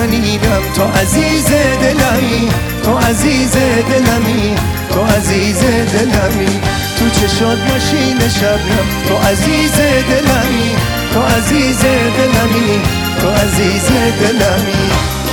نازنینم، تو عزیز دلمی، تو عزیز دلمی، تو عزیز دلمی. تو چشات ماشین شبنم، تو عزیز دلمی، تو عزیز دلمی، تو عزیز دلمی.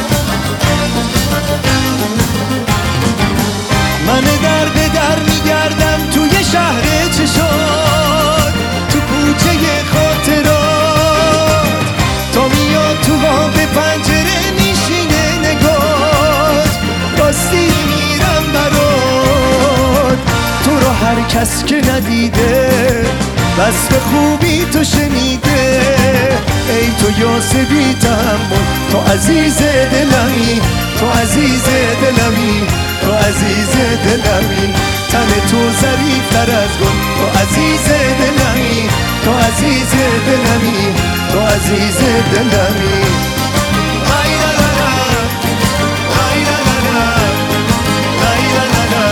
من در به در میگردم توی شهر چشات، تو کوچه خاطرات، تا میاد تو با به پنجره میشینه نگات. راستی میرم برات، تو رو هر کس که ندیده وصف خوبی تو شنیده. ای تو یاسبی تحمل، تو عزیز دلمی، تو عزیز دلمی، تو عزیز دلمی. تن تو ظریف‌تر از گل، تو عزیز دلمی، تو عزیز دلمی، تو عزیز دلمی. ای لا لا لا، ای لا لا لا، ای لا لا لا،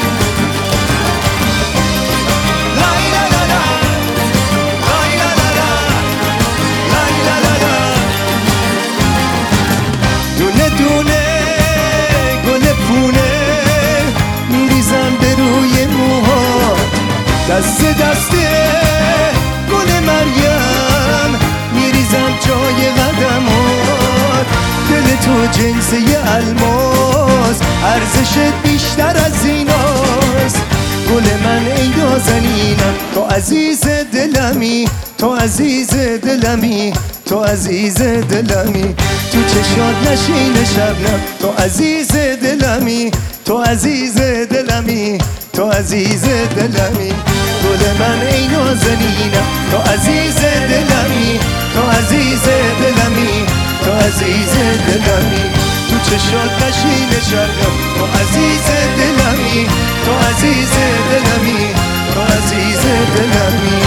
ای لا لا لا، ای لا لا لا، ای لا لا لا. دونه دونه گل پونه میریزم به روی موها، دست دست گل مریم میریزم جای قدمات. دل تو جنسه الماس، ارزشت بیشتر از ایناست. گل من ای نازنینم، تو عزیز دلمی، تو عزیز دلمی، تو عزیز دلمی. تو چشات نشین شبنم، تو عزیز دلمی، تو عزیز دلمی، تو عزیز دلمی. گل من ای نازنینم، تو عزیز دلمی، تو عزیز دلمی، تو عزیز دلمی. تو چشات نشین شبنم، تو عزیز دلمی، تو عزیز دلمی، تو عزیز دلمی.